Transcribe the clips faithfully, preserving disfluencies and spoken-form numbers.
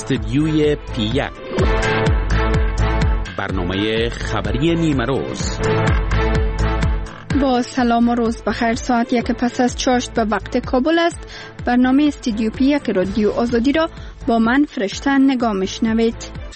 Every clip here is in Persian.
استدیوی پی یک، برنامه خبری نیمه روز. با سلام و روز بخیر. ساعت یک پس از چاشت به وقت کابل است. برنامه استدیو پی یک رادیو آزادی را با من فرشته نگاه میشنوید.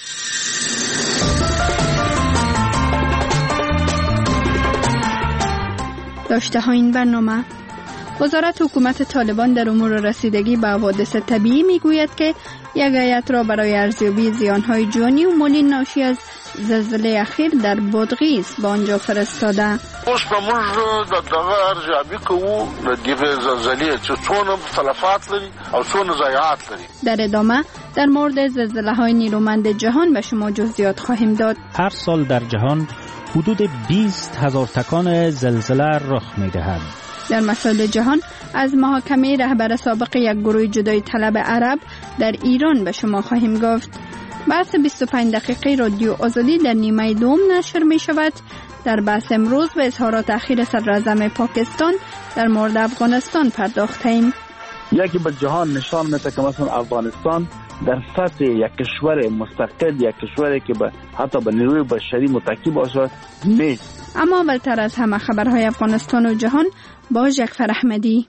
داشته ها این برنامه: وزارت حکومت طالبان در امور رسیدگی به حوادث طبیعی میگوید که یک هیئت را برای ارزیابی زیانهای جانی و مالی ناشی از زلزله اخیر در بادغیس به آنجا فرستاده. اوس په موږ د دغه ارزیابي کوو د دغه زلزلې چې څونه تلفات لري او څونه ضایعات لري. در ادامه در مورد زلزله‌های نیرومند جهان به شما جزئیات خواهیم داد. هر سال در جهان حدود بیست هزار تکان زلزله رخ می‌دهد. در مسائل جهان از محاکمه رهبر سابق یک گروه جدایی طلب عرب در ایران به شما خواهیم گفت. بحث بیست و پنج دقیقه رادیو آزادی در نیمه دوم نشر می شود. در بحث امروز به اظهارات اخیر صدراعظم پاکستان در مورد افغانستان پرداختیم. یکی به جهان نشان میده که مثلا افغانستان در سطح یک کشور مستقل، یک کشوری که به حتی به نیروی بشری متکی باشد نیست. اما اولتر از همه خبرهای افغانستان و جهان با جعفر احمدی.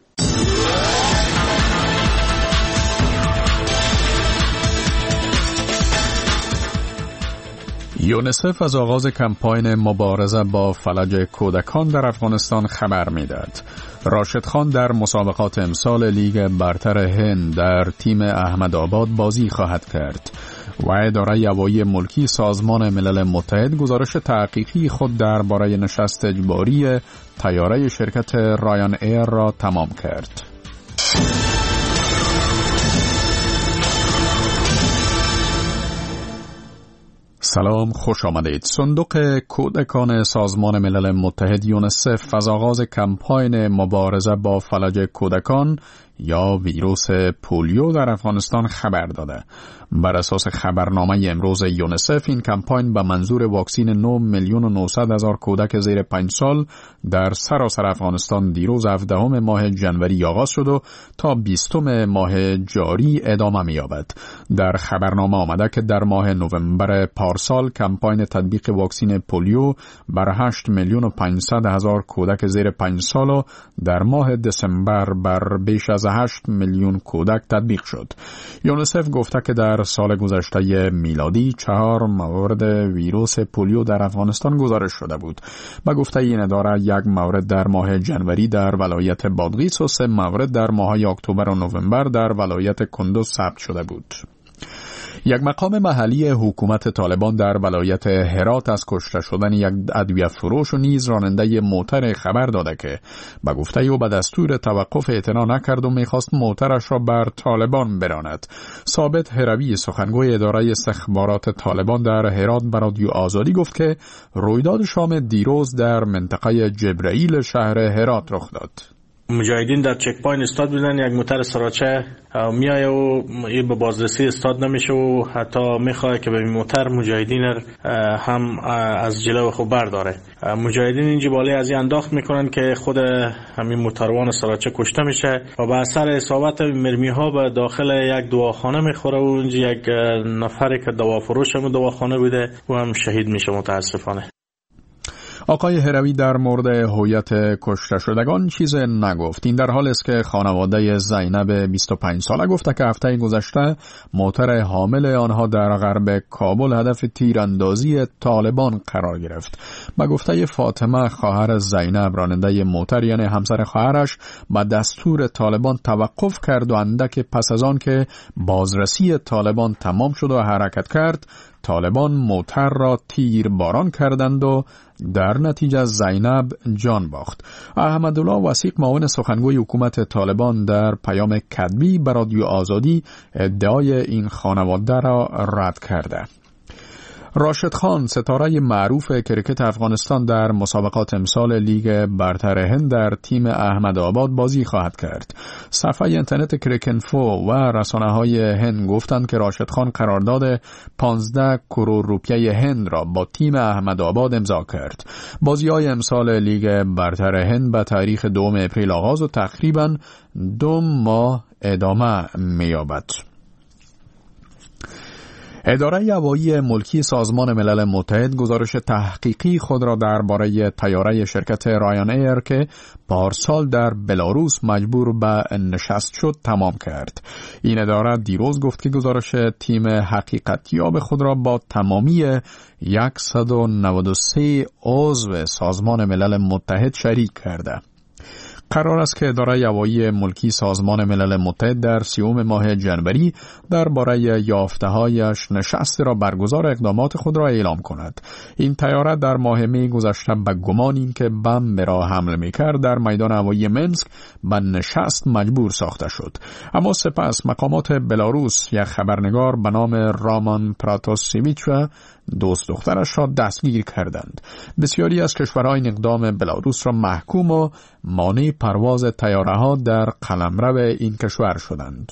یونسف از آغاز کمپاین مبارزه با فلج کودکان در افغانستان خبر می‌دهد. راشد خان در مسابقات امسال لیگ برتر هند در تیم احمدآباد بازی خواهد کرد و اداره هوایی ملکی سازمان ملل متحد گزارش تحقیقی خود درباره نشست اجباری طیاره شرکت رایان ایر را تمام کرد. سلام، خوش آمدید. صندوق کودکان سازمان ملل متحد یونسف از آغاز کمپاین مبارزه با فلج کودکان یا ویروس پولیو در افغانستان خبر داده. بر اساس خبرنامه امروز یونسف این کمپاین به منظور واکسین نه میلیون و نهصد هزار کودک زیر پنج سال در سراسر افغانستان دیروز هفدهم ماه جنوری آغاز شد و تا بیستم ماه جاری ادامه می‌یابد. در خبرنامه آمده که در ماه نوامبر پارسال کمپاین تطبیق واکسین پولیو بر هشت میلیون و پانصد هزار کودک زیر پنج سال و در ماه دسامبر بر بیش از هشت میلیون کودک تطبیق شد. یونسف گفته که در سال گذشته میلادی چهار مورد ویروس پولیو در افغانستان گزارش شده بود. به گفته این اداره یک مورد در ماه جنوری در ولایت بادغیس و سه مورد در ماه‌های اکتبر و نوامبر در ولایت کندوز ثبت شده بود. یک مقام محلی حکومت طالبان در ولایت هرات از کشته شدن یک ادویه فروش و نیز راننده موتر خبر داده که به گفته او به دستور توقف اعتنا نکرد و میخواست موترش را بر طالبان براند. ثابت هروی سخنگوی اداره استخبارات طالبان در هرات به رادیو آزادی گفت که رویداد شام دیروز در منطقه جبرائیل شهر هرات رخ داد. مجاهدین در چک پوینت استاد بودن، یک موتر سراچه میایه و این به بازرسی استاد نمیشه و حتی میخواه که به موتر مجاهدین هم از جلو خود برداره. مجاهدین اینجا بالای از این انداخت میکنن که خود همین موتروان سراچه کشته میشه و به اثر اصابت مرمی ها به داخل یک دواخانه میخوره و اینجا یک نفری که دوافروش هم دواخانه بوده و هم شهید میشه متاسفانه. آقای هروی در مورد هویت کشته شدگان چیز نگفت. این در حال است که خانواده زینب بیست و پنج ساله گفته که هفته گذشته موتر حامل آنها در غرب کابل هدف تیراندازی طالبان قرار گرفت. به گفته فاطمه خواهر زینب، راننده موتر یعنی همسر خواهرش به دستور طالبان توقف کرد و اندک پس از آن که بازرسی طالبان تمام شد و حرکت کرد، طالبان موتر را تیر باران کردند و در نتیجه زینب جان باخت. احمدالله وثیق، معاون سخنگوی حکومت طالبان، در پیام کتبی به رادیو آزادی ادعای این خانواده را رد کرده. راشد خان، ستاره معروف کرکت افغانستان، در مسابقات امسال لیگ برتر هند در تیم احمدآباد بازی خواهد کرد. صفحه اینترنت کرکنفو و رسانه‌های هند گفتند که راشد خان قرارداد پانزده کرور روپیه هند را با تیم احمدآباد امضا کرد. بازی‌های امسال لیگ برتر هند به تاریخ دوم اپریل آغاز و تقریباً دو ماه ادامه می‌یابد. اداره هوایی ملکی سازمان ملل متحد گزارش تحقیقی خود را درباره طیاره شرکت رایان ایر که پارسال در بلاروس مجبور به نشست شد تمام کرد. این اداره دیروز گفت که گزارش تیم حقیقتیاب خود را با تمامی صد و نود و سه عضو سازمان ملل متحد شریک کرده. قرار است که اداره هوایی ملکی سازمان ملل متحد در سیوم ماه جنوری درباره یافته‌هایش نشست را برگزار اقدامات خود را اعلام کند. این طیاره در ماه می گذشته به گمان اینکه بمب را حمل می‌کرد در میدان هوایی منسک به نشست مجبور ساخته شد. اما سپس مقامات بلاروس یک خبرنگار به نام رامان پراتاسیویچ و دوست دخترش را دستگیر کردند. بسیاری از کشورها این اقدام بلاروس را محکوم و مانع پرواز طیاره‌ها در قلمرو این کشور شدند.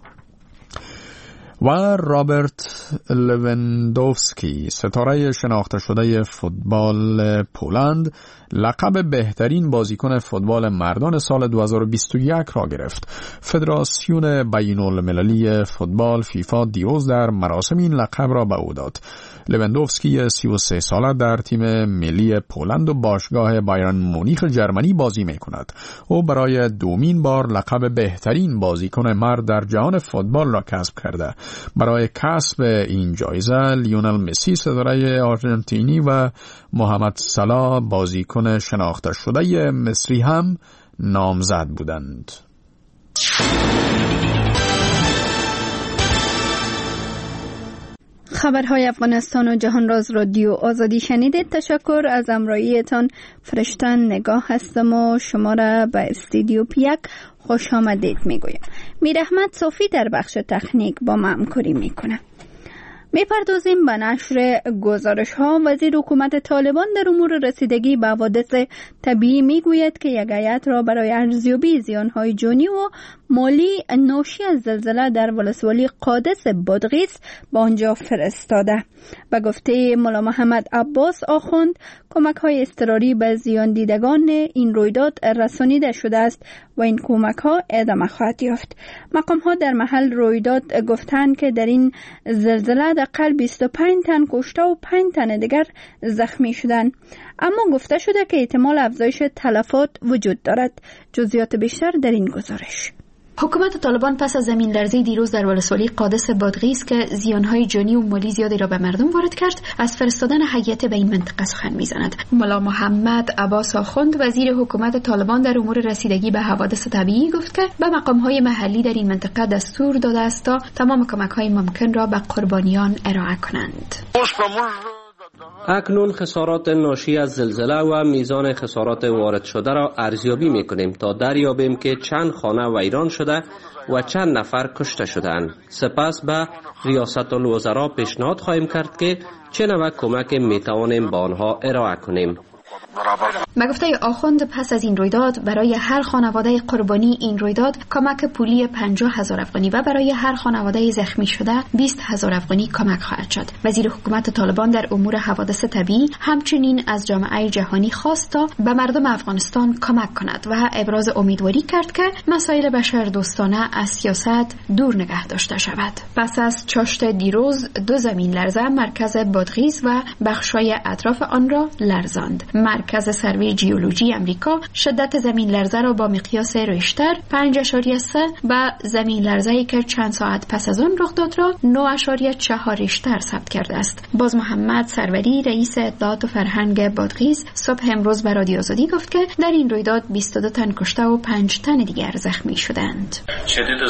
و رابرت لوندوفسکی، ستاره شناخته شده فوتبال پولند، لقب بهترین بازیکن فوتبال مردان سال دو هزار و بیست و یک را گرفت. فدراسیون بین‌المللی فوتبال فیفا دیروز در مراسم این لقب را به او داد. لوندوفسکی سی و سه ساله در تیم ملی پولند و باشگاه بایرن مونیخ جرمنی بازی می کند. او برای دومین بار لقب بهترین بازیکن مرد در جهان فوتبال را کسب کرده. برای کسب این جایزه لیونل مسی ستاره آرژانتینی و محمد صلاح بازیکن شناخته شده مصری هم نامزد بودند. خبرهای افغانستان و جهان راز رادیو آزادی شنیدید. تشکر از همراهیتان. فرشتن نگاه هستم و شما را به استودیو پیک خوش آمدید میگویم. میر احمد صوفی در بخش تکنیک با ما همکاری میکنه. میپردازیم به نشر گزارش ها. وزیر حکومت طالبان در امور رسیدگی به حوادث طبیعی میگوید که یک هیئت را برای ارزیابی زیانهای جانی و مالی ناشی از زلزله در ولسوالی قادس بادغیس به آنجا فرستاده. به گفته مولا محمد عباس آخوند، کمک های اضطراری به زیان دیدگان این رویداد رسانیده شده است و این کمک ها ادامه خواهد یافت. مقام ها در محل رویداد گفتند که در این زلزله حداقل بیست و پنج تن کشته و پنج تن دیگر زخمی شدند، اما گفته شده که احتمال افزایش تلفات وجود دارد. جزئیات بیشتر در این گزارش. حکومت طالبان پس از زمین لرزه دیروز در ولسوالی قادس بادغیس که زیانهای جانی و مالی زیادی را به مردم وارد کرد، از فرستادن هیئت به این منطقه سخن می‌زند. مولا محمد عباس آخوند، وزیر حکومت طالبان در امور رسیدگی به حوادث طبیعی، گفت که به مقام‌های محلی در این منطقه دستور داده است تا تمام کمک‌های ممکن را به قربانیان ارائه کنند. اکنون خسارات ناشی از زلزله و میزان خسارات وارد شده را ارزیابی میکنیم تا دریابیم که چند خانه ویران شده و چند نفر کشته شدند. سپس به ریاست الوزراء پیشنهاد خواهیم کرد که چه نوع کمک میتوانیم به آنها ارائه کنیم. به گفته آخوند، پس از این رویداد برای هر خانواده قربانی این رویداد کمک پولی پنجاه هزار افغانی و برای هر خانواده زخمی شده بیست هزار افغانی کمک خواهد شد. وزیر حکومت طالبان در امور حوادث طبیعی همچنین از جامعه جهانی خواست تا به مردم افغانستان کمک کند و ابراز امیدواری کرد که مسائل بشردوستانه از سیاست دور نگه داشته شود. پس از چاشت دیروز، دو زمین لرزه مرکز بادغیس و بخشای اطراف آن را لرزاند. مرکز سروی جیولوژی امریکا شدت زمین لرزه را با مقیاس ریشتر پنج اشاریه سه و زمین لرزه‌ای که چند ساعت پس از آن رخ داد را نه اشاریه چهار ریشتر ثبت کرده است. باز محمد سروری، رئیس اطلاعات و فرهنگ بادغیس، صبح امروز به رادیو آزادی گفت که در این رویداد بیست و دو تن کشته و پنج تن دیگر زخمی شدند. شدید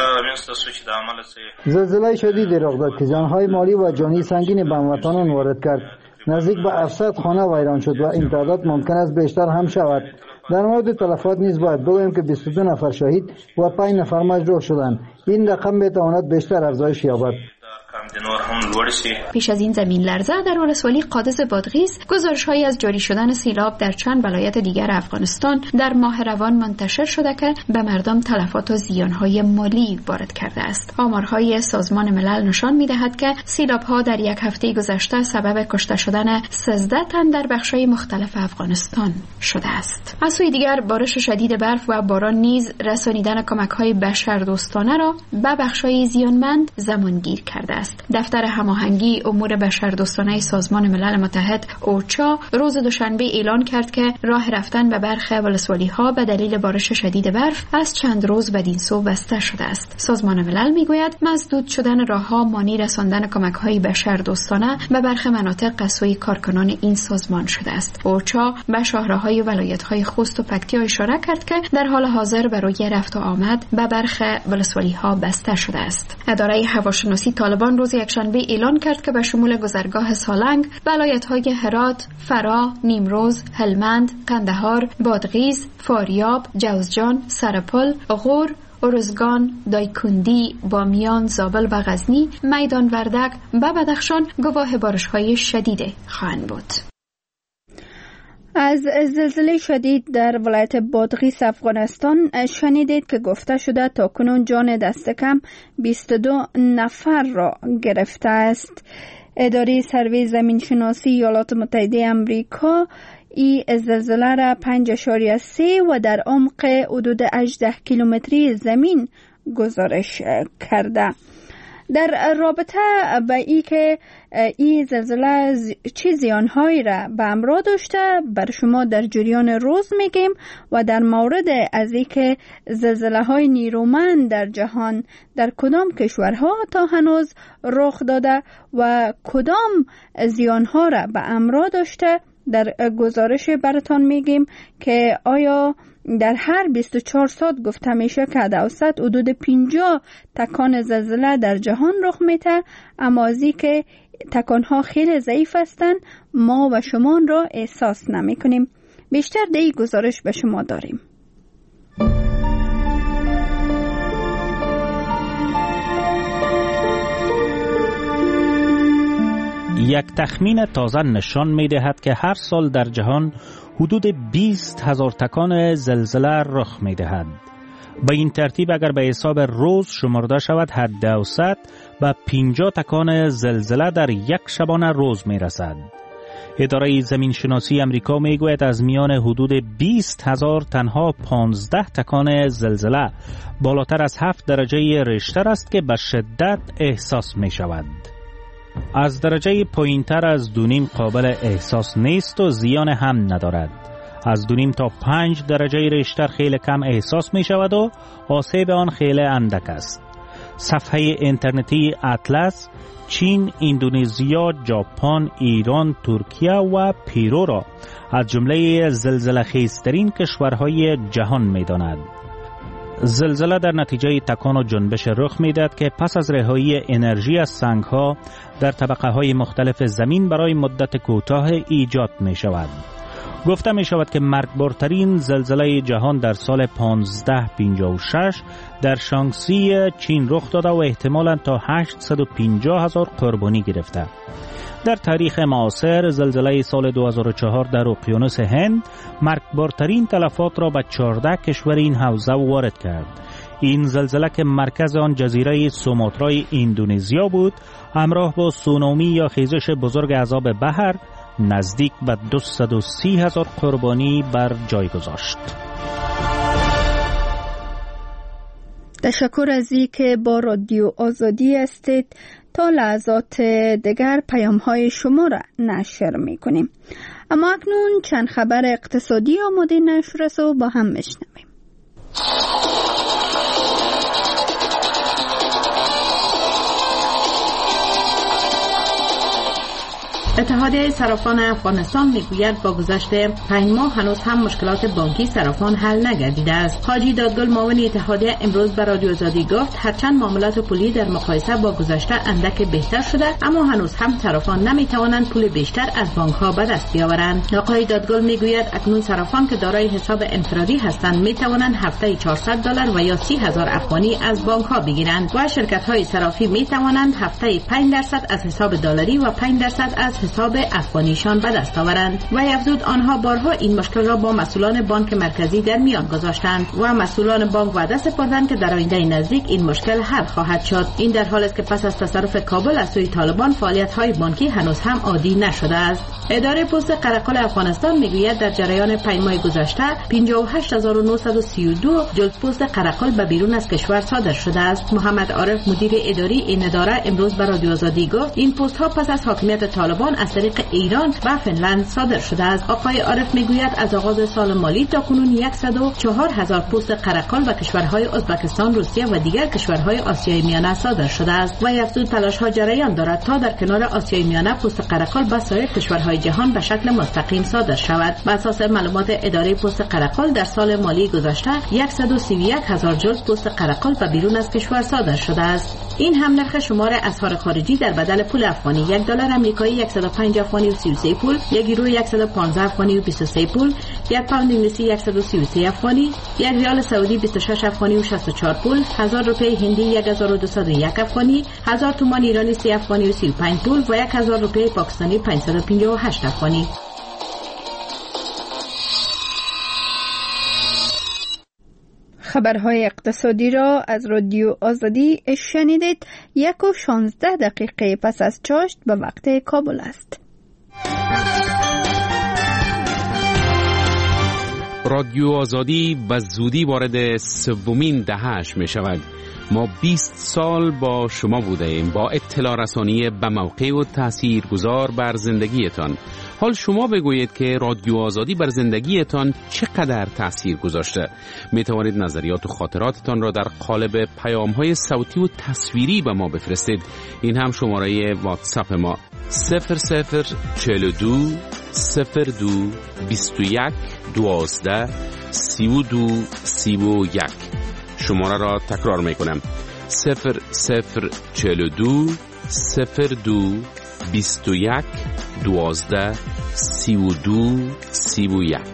زلزله شدیدی رخ داد که جانهای مالی و جانی سنگین به هموطنان وارد کرد. نزدیک به هفتصد خانه ویران شد و این تعداد ممکن است بیشتر هم شود. در مورد تلفات نیز باید بگوییم که بیست و دو نفر شهید و پنج نفر مجروح شدند. این رقم میتواند بیشتر افزایش یابد. پیش از این زمین لرزه در ولسوالی قادس بادغیس، گزارش‌هایی از جاری شدن سیلاب در چند ولایت دیگر افغانستان در ماه روان منتشر شده که به مردم تلفات و زیان‌های مالی وارد کرده است. آمارهای سازمان ملل نشان می‌دهد که سیلاب‌ها در یک هفته گذشته سبب کشته شدن سیزده تن در بخش‌های مختلف افغانستان شده است. از سوی دیگر، بارش شدید برف و باران نیز رسانیدن کمک‌های بشردوستانه را به بخش‌های زیانمند زمانگیر کرده است. دفتر هماهنگی امور بشردوستانه سازمان ملل متحد اوچا روز دوشنبه اعلان کرد که راه رفتن به برخی ولسوالی‌ها به دلیل بارش شدید برف از چند روز بدین سو بسته شده است. سازمان ملل میگوید مسدود شدن راه‌ها مانع رساندن کمک‌های بشردوستانه به برخی مناطق از سوی کارکنان این سازمان شده است. اوچا به شاهراهای ولایت‌های خوست و پکتیا اشاره کرد که در حال حاضر برای رفت و آمد به برخی ولسوالی‌ها بسته شده است. اداره هواشناسی طالبان روز یکشنبه اعلان کرد که به شمول گذرگاه سالنگ، ولایت‌های هرات، فرا، نیمروز، هلمند، قندهار، بادغیس، فاریاب، جوزجان، سرپل، غور، ارزگان، دایکندی، بامیان، زابل و غزنی، میدان وردک و بدخشان گواه بارش‌های شدید خواهند بود. از زلزله شدید در ولایت بادغیس افغانستان شنیدید که گفته شده تاکنون جان دست کم بیست و دو نفر را گرفته است. اداره سروی زمین شناسی ایالات متحده آمریکا این زلزله را پنج اشاریه سه و در عمق حدود هجده کیلومتری زمین گزارش کرده. در رابطه با ای که این زلزله چه زیانهایی را به همراه داشته بر شما در جریان روز میگیم و در مورد از ای که زلزله های نیرومند در جهان در کدام کشورها تا هنوز رخ داده و کدام زیانها را به همراه داشته در گزارش براتان میگیم که آیا در هر بیست و چهار ساعت گفته میشه که در اوسط حدود پنجاه تکان زلزله در جهان رخ میده، اما از این که تکانها خیلی ضعیف هستند ما و شما را احساس نمی کنیم. بیشتر در این گزارش به شما داریم. یک تخمین تازه نشان می دهد که هر سال در جهان حدود بیست هزار تکان زلزله رخ می دهد. به این ترتیب اگر به حساب روز شمرده شود حد اوسط به پنجاه تکان زلزله در یک شبانه روز می رسد. اداره زمین شناسی امریکا می گوید از میان حدود بیست هزار تنها پانزده تکان زلزله بالاتر از هفت درجه ریشتر است که به شدت احساس می شود. از درجه پایینتر از دونیم قابل احساس نیست و زیان هم ندارد. از دونیم تا پنج درجه ریشتر خیلی کم احساس می شود و آسیب آن خیلی اندک است. صفحه اینترنتی اطلس چین، اندونزیا، ژاپن، ایران، ترکیه و پیرو را از جمله زلزله خیزترین کشورهای جهان می داند. زلزله در نتیجه تکان و جنبش رخ میدهد که پس از رهایی انرژی از سنگ‌ها در طبقه های مختلف زمین برای مدت کوتاه ایجاد می شود. گفته می شود که مرگبارترین زلزله جهان در سال پانزده پنجاه و شش در شانگسی چین رخ داده و احتمالاً تا هشتصد و پنجاه هزار قربانی گرفته. در تاریخ معاصر زلزله سال دو هزار و چهار در اقیانوس هند مرگبارترین تلفات را به چهارده کشور این حوزه وارد کرد. این زلزله که مرکز آن جزیره سوماترای اندونزیا بود، همراه با سونامی یا خیزش بزرگ عذاب بحر نزدیک به دویست و سی هزار قربانی بر جای گذاشت. تشکر از این که با رادیو آزادی هستید. تا لحظات دیگر پیام های شما را نشر می کنیم. اما اکنون چند خبر اقتصادی آماده نشر است و با هم بشنویم. اتحادیه صرافان افغانستان میگوید با گذشت پنج ماه هنوز هم مشکلات بانکی صرافان حل نگردیده است. حاجی دادگل معاون اتحادیه امروز به رادیو آزادی گفت هرچند معاملات پولی در مقایسه با گذشته اندک بهتر شده، اما هنوز هم صرافان نمیتوانند پول بیشتر از بانک ها به دست بیاورند. آقای دادگل میگوید اکنون صرافان که دارای حساب انفرادی هستند میتوانند هفته چهارصد دلار و یا سی هزار افغانی از بانک ها بگیرند و شرکت های صرافی میتوانند هفته پنج درصد از حساب دلاری و پنج درصد از حساب افغانیشان به دست آورند. و افزود آنها بارها این مشکل را با مسئولان بانک مرکزی در میان گذاشتند و مسئولان بانک وعده سپردند که در آینده نزدیک این مشکل حل خواهد شد. این در حالی است که پس از تصرف کابل از سوی طالبان فعالیت‌های بانکی هنوز هم عادی نشده است. اداره پست قرقل افغانستان میگوید در جریان پنج ماه گذشته پنجاه و هشت هزار و نهصد و سی و دو جلد پست قرقل به بیرون از کشور صادر شده است. محمد عارف مدیر اداری این اداره امروز به رادیو آزادی گفت این پست ها پس از حاکمیت طالبان از طریق ایران و فنلند صادر شده است. آقای عارف میگوید از آغاز سال مالی تا کنون صد و چهار هزار پست قرقل و کشورهای ازبکستان، روسیه و دیگر کشورهای آسیای میانه صادر شده است و افزود تلاش ها جریان دارد تا در کنار آسیای میانه پست قرقل به سایر کشورهای جهان به شکل مستقیم صادر شود. بر اساس معلومات اداره پست قرقل در سال مالی گذشته صد و سی و یک هزار جلد پست قرقل و بیرون از کشور صادر شده است. این هم نرخ شمار اسعار خارجی در بدل پول افغانی: یک دلار آمریکایی صد و پنج افغانی و سی و سه پول، یک یورو صد و پانزده افغانی و بیست و سه پول، یک پوند انگلیسی صد و سی و سه افغانی، یک ریال سعودی بیست و شش افغانی و شصت و چهار پول، هزار روپیه هندی هزار و دویست و یک افغانی، هزار تومان ایرانی سه افغانی و سی و پنج پول و هزار روپیه پاکستانی پانصد و پنجاه و هشت افغانی. خبرهای اقتصادی را از رادیو آزادی شنیدید. یک و شانزده دقیقه پس از چاشت به وقت کابل است. رادیو آزادی به زودی وارد سومین دهه‌اش می شود. ما بیست سال با شما بوده ایم، با اطلاع رسانی به موقع و تأثیر گذار بر زندگیتان. حال شما بگویید که رادیو آزادی بر زندگیتان چقدر تأثیر گذاشته. می توانید نظریات و خاطراتتان را در قالب پیام‌های صوتی و تصویری به ما بفرستید. این هم شماره واتساپ ما صفر صفر چهل و دو صفر دو بیست و یک دوازده سی و دو سی و یک. شماره را تکرار می کنم: صفر صفر چهل و دو صفر دو بیست و یک دوازده سی و دو سی و یک.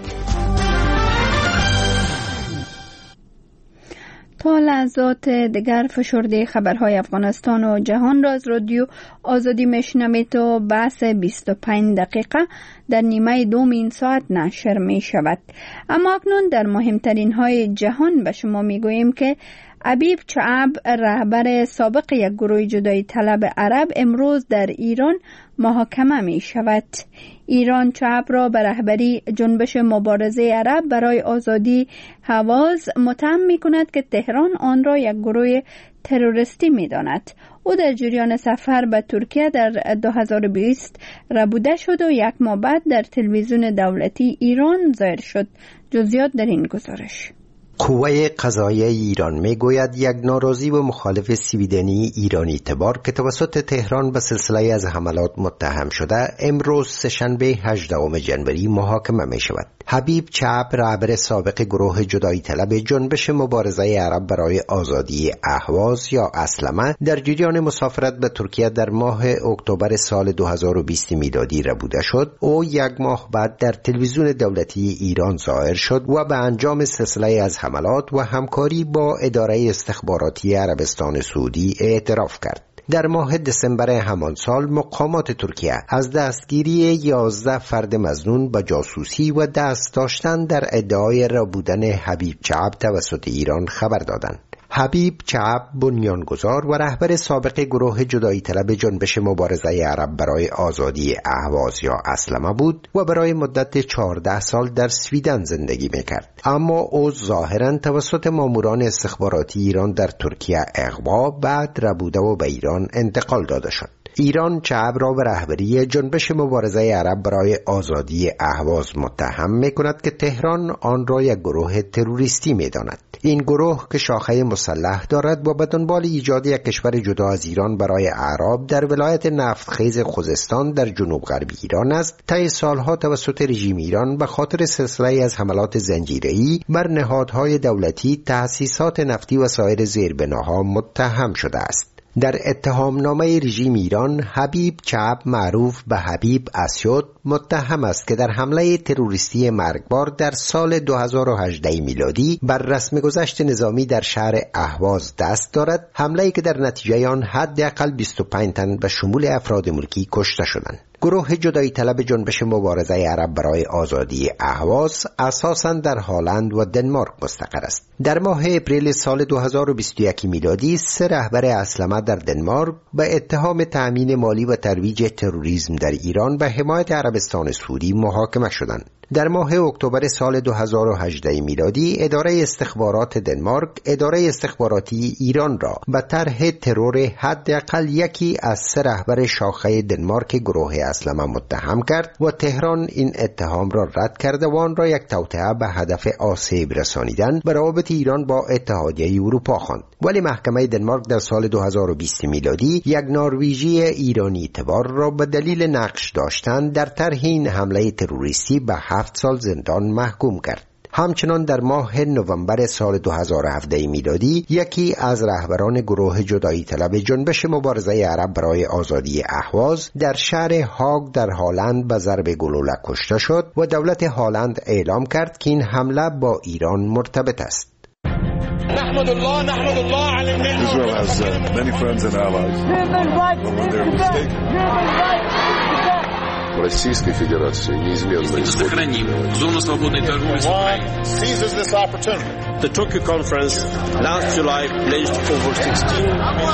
تا لحظات دیگر فشرده خبرهای افغانستان و جهان را از رادیو آزادی میشنوید و بحث بیست و پنج دقیقه در نیمه دوم این ساعت نشر می شود. اما اکنون در مهمترین های جهان به شما می گوییم که حبیب چعب، رهبر سابق یک گروه جدایی طلب عرب، امروز در ایران محاکمه می شود. ایران چعب را به رهبری جنبش مبارزه عرب برای آزادی هواز متهم می کند که تهران آن را یک گروه تروریستی می داند. او در جریان سفر به ترکیه در دو هزار و بیست ربوده شد و یک ماه بعد در تلویزیون دولتی ایران ظاهر شد. جزئیات در این گزارش. قوه قضاییه ایران میگوید یک ناراضی و مخالف سویدنی ایرانی تبار که توسط تهران به سلسله از حملات متهم شده امروز سه‌شنبه هجدهم ژانویه محاکمه می شود. حبیب چعب، رهبر سابق گروه جدایی طلب جنبش مبارزه عرب برای آزادی اهواز یا اسلمه، در جریان مسافرت به ترکیه در ماه اکتبر سال دو هزار و بیست میلادی ربوده شد. او یک ماه بعد در تلویزیون دولتی ایران ظاهر شد و به انجام سلسله از حملات و همکاری با اداره استخباراتی عربستان سعودی اعتراف کرد. در ماه دسامبر همان سال مقامات ترکیه از دستگیری یازده فرد مظنون به جاسوسی و دست داشتن در ادعای ربودن حبیب چعب توسط ایران خبر دادند. حبیب چعب بنیانگذار و رهبر سابق گروه جدایی طلب جنبش مبارزه عرب برای آزادی اهواز یا اسلمه بود و برای مدت چهارده سال در سویدن زندگی میکرد. اما او ظاهراً توسط ماموران استخباراتی ایران در ترکیه اغوا، بعد ربوده و به ایران انتقال داده شد. ایران چعب را به رهبری جنبش مبارزه عرب برای آزادی اهواز متهم می‌کند که تهران آن را یک گروه تروریستی می‌داند. این گروه که شاخه مسلح دارد و به دنبال ایجاد یک کشور جدا از ایران برای اعراب در ولایت نفتخیز خوزستان در جنوب غربی ایران است، طی سالها توسط رژیم ایران به خاطر سلسله از حملات زنجیره‌ای بر نهادهای دولتی، تأسیسات نفتی و سایر زیربناها متهم شده است. در اتهامنامه رژیم ایران، حبیب چعب معروف به حبیب اسیود متهم است که در حمله تروریستی مرگبار در سال دو هزار و هجده میلادی بر رسم گذشت نظامی در شهر اهواز دست دارد، حمله‌ای که در نتیجه آن حداقل بیست و پنج تن به شمول افراد ملکی کشته شدند. گروه جدایی طلب جنبش مبارزه عرب برای آزادی اهواز اساساً در هلند و دنمارک مستقر است. در ماه اپریل سال دو هزار و بیست و یک میلادی سه رهبر اسلمه در دنمارک به اتهام تأمین مالی و ترویج تروریسم در ایران و حمایت عربستان سعودی محاکمه شدند. در ماه اکتبر سال دو هزار و هجده میلادی اداره استخبارات دنمارک اداره استخباراتی ایران را به طرح ترور حداقل یکی از سه رهبر شاخه دنمارک گروه اسلمه متهم کرد و تهران این اتهام را رد کرده و آن را یک توطئه به هدف آسیب رسانیدن به روابط ایران با اتحادیه اروپا خواند. ولی محکمه دنمارک در سال دو هزار و بیست میلادی یک نروژی ایرانی اعتبار را به دلیل نقش داشتن در طرح این حمله تروریستی به هفت سال زندان محکوم کرد. همچنان در ماه نوامبر سال دو هزار و هفده میلادی یکی از رهبران گروه جدایی طلب جنبش مبارزه عرب برای آزادی اهواز در شهر هاگ در هلند به ضرب گلوله کشته شد و دولت هلند اعلام کرد که این حمله با ایران مرتبط است. نحمد الله نحمد الله على النعمة. Israel has uh, many friends and allies. But when they're mistaken. В Российской Федерации неизменно сохраним зону свободной торговли с Украиной. Seizes this opportunity. The Tokyo conference last July pledged over sixteen.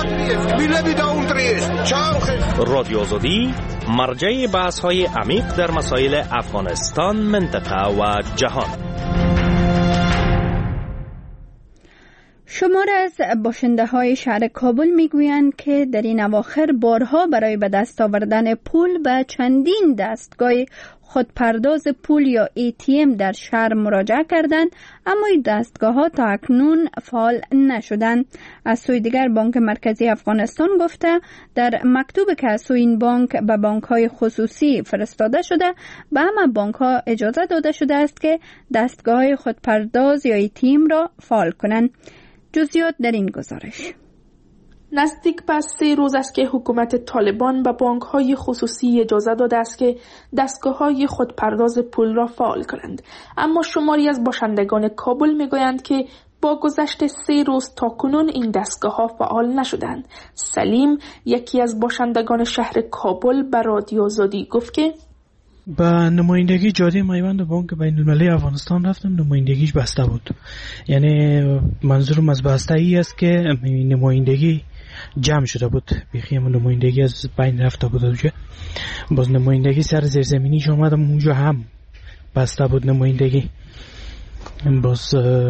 رادیو آزادی مرجع بحث‌های عمیق در مسائل افغانستان، منطقه و جهان. شمار از باشنده های شهر کابل میگویند که در این اواخر بارها برای به دست آوردن پول به چندین دستگاه خودپرداز پول یا ای تی ام در شهر مراجعه کردند، اما این دستگاه ها تا اکنون فعال نشدند. از سوی دیگر بانک مرکزی افغانستان گفته در مکتوبی که از سوی این بانک به بانک های خصوصی فرستاده شده به همه بانک ها اجازه داده شده است که دستگاه های خودپرداز یا ای تی ام را فعال کنند. جزئیات در این گزارش. نزدیک به سه روز است که حکومت طالبان به بانک‌های خصوصی اجازه داده است که دستگاه‌های خودپرداز پول را فعال کنند، اما شماری از باشندگان کابل می‌گویند که با گذشت سه روز تا کنون این دستگاه‌ها فعال نشدند. سلیم، یکی از باشندگان شهر کابل، به رادیو آزادی گفت که با نمایندگی جاده میوند بانک بین المللی افغانستان رفتم، نمایندگیش بسته بود. یعنی منظورم از بسته ای است که نمایندگی جمع شده بود، بیخی هم نمایندگی از بین رفته بود اونجا. باز نمایندگی سر زیرزمینیش آمدم اونجا هم بسته بود نمایندگی. باز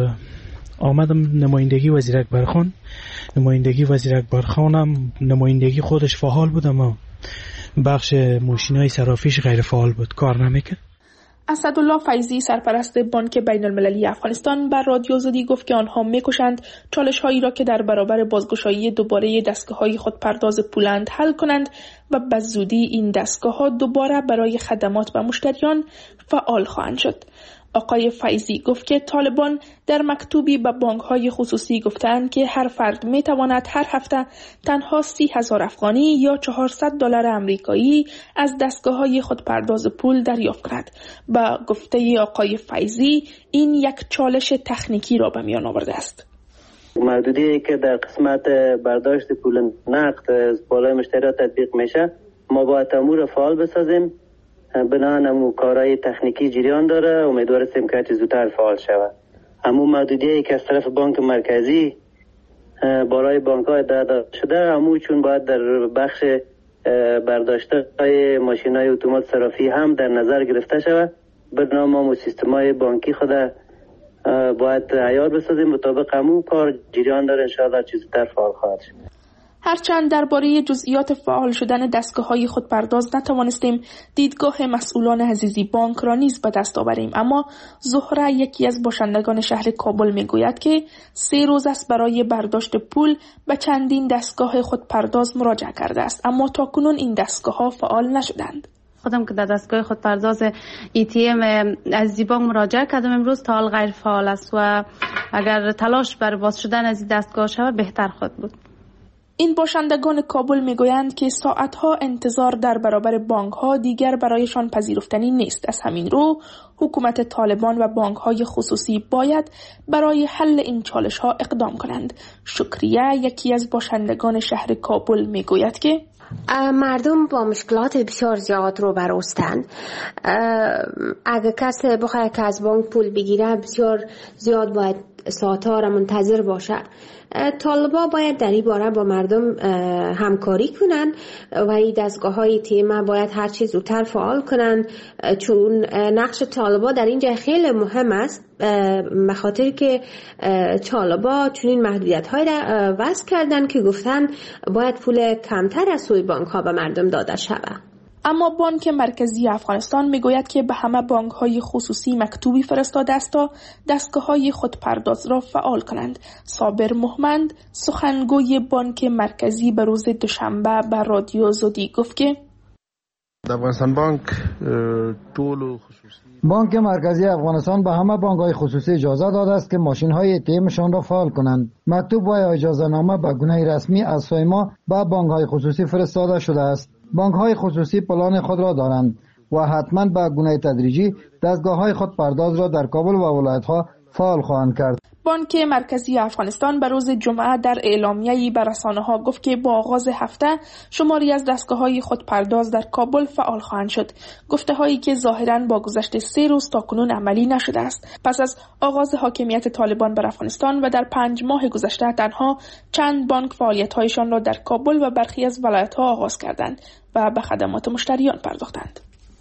آمدم نمایندگی وزیر اکبر خان، نمایندگی وزیر اکبر خانم نمایندگی خودش فعال بود اما بخش ماشینای صرافیش غیر فعال بود، کار نمیکرد. اسدالله فیضی، سرپرست بانک بین المللی افغانستان، بر رادیو آزادی گفت که آنها میکوشند چالش هایی را که در برابر بازگشایی دوباره دستگاه های خودپرداز پولند حل کنند و به زودی این دستگاه ها دوباره برای خدمات به مشتریان فعال خواهند شد. آقای فیضی گفت که طالبان در مکتوبی به بانک‌های خصوصی گفتند که هر فرد می‌تواند هر هفته تنها سی هزار افغانی یا چهارصد دلار آمریکایی از دستگاه‌های خودپرداز پول دریافت کند. با گفته آقای فیضی این یک چالش تکنیکی را به میان آورده است. محدودیتی که در قسمت برداشت پول نقد از بالای مشتری تطبیق میشه، ما باید امور فعال بسازیم. بنابراین همون کارهای تکنیکی جریان داره، امیدوار هستیم که زودتر فعال شود. همون محدودیتی که از طرف بانک مرکزی بالای بانک های داده شده، همون چون باید در بخش برداشته های ماشین های اتومات صرافی هم در نظر گرفته شود. برنامه و سیستم های بانکی خود باید عیار بسازیم، مطابق همون کار جریان داره، انشاءالله زودتر فعال خواهد شد. هرچند درباره جزئیات فعال شدن دستگاه‌های خودپرداز نتوانستیم دیدگاه مسئولان عزیزی بانک را نیز به دست آوریم، اما زهره، یکی از باشندگان شهر کابل، میگوید که سه روز است برای برداشت پول به چندین دستگاه خودپرداز مراجعه کرده است، اما تاکنون این دستگاه‌ها فعال نشدند. خودم که در دستگاه خودپرداز ای تی ام از بانک مراجعه کردم، امروز تا حال غیر فعال است و اگر تلاش بر باز شدن از این دستگاه شود بهتر خود بود. این باشندگان کابل میگویند که ساعتها انتظار در برابر بانک‌ها دیگر برایشان پذیرفتنی نیست. از همین رو حکومت طالبان و بانک‌های خصوصی باید برای حل این چالش‌ها اقدام کنند. شکریه، یکی از باشندگان شهر کابل، میگوید که مردم با مشکلات بسیار زیاد رو برستند. اگر کسی بخواد که از بانک پول بگیره بسیار زیاد باید ساعتها را منتظر باشه. طالبا باید در این باره با مردم همکاری کنن و این دستگاه های تیمه باید هر چیز زودتر فعال کنن، چون نقش طالبا در اینجا خیلی مهم است، به خاطر که طالبا چون این محدودیت های را وضع کردن که گفتن باید پول کمتر از سوی بانک ها به مردم داده شود. اما بانک مرکزی افغانستان میگوید که به همه بانک های خصوصی مکتوبی فرستاده است تا دستگاه های خودپرداز را فعال کنند. صابر محمد سخنگوی بانک مرکزی به روز دوشنبه به رادیو زودی گفت که افغانستان بانک طول خصوصی بانک مرکزی افغانستان به همه بانک های خصوصی اجازه داده است که ماشین های ای تی امشان را فعال کنند. مکتوب و اجازه نامه به گونه رسمی از سوی ما به بانک های خصوصی فرستاده شده است. بانک های خصوصی پلان خود را دارند و حتما به گونه تدریجی دستگاه های خود پرداز را در کابل و ولایت ها فعال خواهند کرد. بانک مرکزی افغانستان به روز جمعه در اعلامیه‌ای به رسانه‌ها گفت که با آغاز هفته شماری از دستگاه‌های خودپرداز در کابل فعال خواهند شد. گفته‌هایی که ظاهراً با گذشت سه روز تاکنون عملی نشده است. پس از آغاز حاکمیت طالبان بر افغانستان و در پنج ماه گذشته تنها چند بانک فعالیت‌هایشان را در کابل و برخی از ولایت‌ها آغاز کردند و به خدمات مشتریان پرداختند.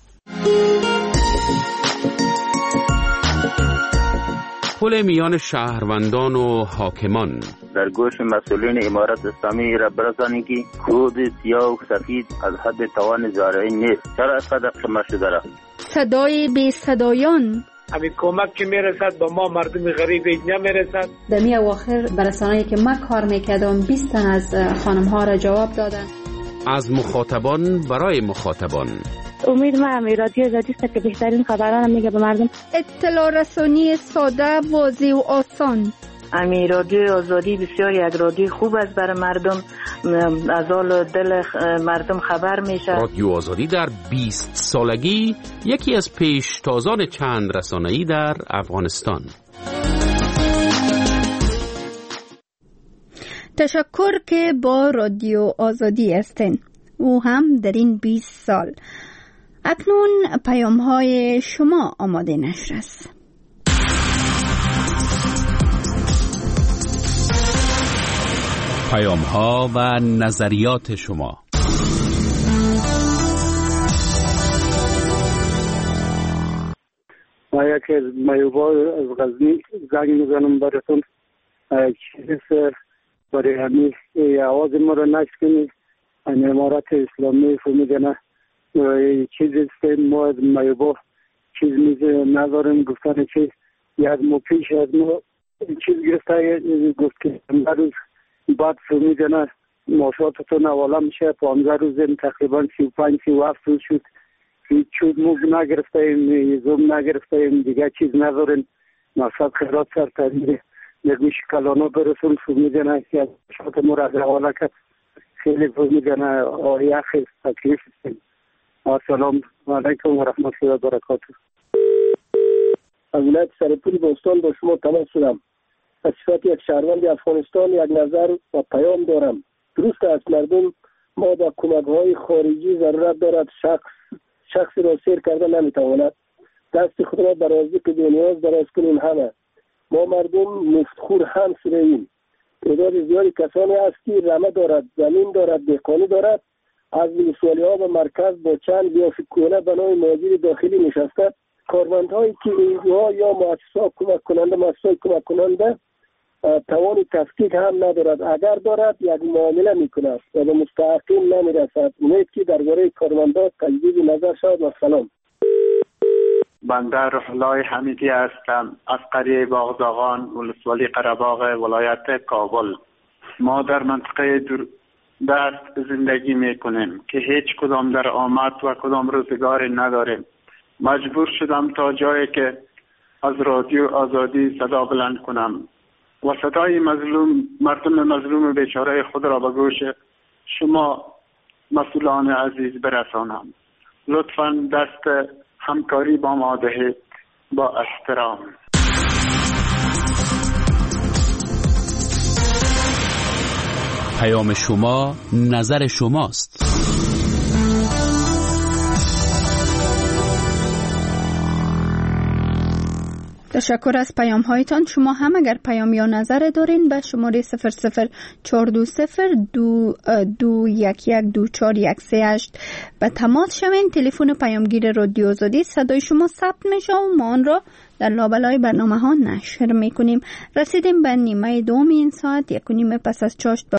پل میان شهروندان و حاکمان در گوش مسئولین امارت اسلامی را برسانید که خود سیاه و سفید از حد توان زارعی نیست. چرا از قدر خمه شده را؟ صدای بی صدایان همین کمک که میرسد با ما مردم غریب اینجا میرسد. در می اواخر برسانه‌ای که ما کار میکردم بیست تن از خانم ها را جواب دادن. از مخاطبان برای مخاطبان. امید ما هم رادیو آزادی است که بهترین خبران میگه به مردم. اطلاع رسانی ساده، واضح و آسان. امی رادیو آزادی بسیار یک رادیو خوب است برای مردم، از حال دل مردم خبر میشه. رادیو آزادی در بیست سالگی یکی از پیشتازان چند رسانه‌ای در افغانستان. تشکر که با رادیو آزادی هستین، او هم در این بیست سال. اکنون پیام های شما آماده نشر است. پیام ها و نظریات شما. ما یکی از میوبا از غزنی زنگ میزنم براتون، چیزی برای همین آواز ما را نشکنید. امارت اسلامی فهمیدنه چیزی است ما از میوبا چیز میزه نداریم. گفتن چیز یک مو پیش از ما چیز گرفته، گفت که پانزده روز بعد فهمیدنه ماشاتتون حواله میشه. پانزده روز تقریبا سی و پنج سی و هفت روز شد هیچ چود موگ نگرفتیم، زوم نگرفتیم، دیگه چیز نداریم. مقصد خیرات سر تدیر نگوش کلانا برسون فهمیدنه که از ماشات ما را حواله کرد. خیلی فهمیدنه آیه خیلی تکلیف است. السلام علیکم و رحمت الله و برکاته. از ولایت سرپول بوستان با شما تماس شدم. از صفت یک شهروند افغانستان یک نظر و پیام دارم. درست است مردم ما با کمک‌های خارجی ضرورت دارد. شخص شخصی را سیر کرده نمیتواند. دست خود را در رازق دنیاز دراز کنیم. همه ما مردم مفتخور هم شده ایم. تعداد زیادی کسانی است که رمه دارد، زمین دارد، دهقانی دارد، از ولسوالی ها و مرکز با چند یا فکرونه بنای مهاجر داخلی نشسته. کارمندهایی که اینها یا مؤسسات کمک کننده مؤسسات کمک کننده توان تفکیک هم ندارد. اگر دارد یک معامله میکند و به مستحقین نمیرسد. امید که درباره کارمندان تجدید نظر شود. و سلام. بنده روح الله حمیدی هستم از قریه باغداغان ولسوالی قره‌باغ ولایت کابل. ما در منطقه دور دست زندگی میکنیم که هیچ کدام در آمد و کدام روزگاری نداریم. مجبور شدم تا جایی که از رادیو آزادی صدا بلند کنم و صدای مظلوم مردم مظلوم بیچاره خود را به گوش شما مسئولان عزیز برسانم. لطفاً دست همکاری با ما دهید. با احترام. پیام شما نظر شماست. تشکر از پیام هایتان. شما هم اگر پیام یا نظر دارین به شماره صفر صفر چهار دو صفر دو دو یک یک دو چهار یک سه هشت به تماس شوین. تلفن پیامگیر رادیو آزادی، صدای شما ثبت میشه و ما آن را در لابلای برنامه ها نشر میکنیم. رسیدیم به نیمه دوم این ساعت، یک و نیم پس از چاشت.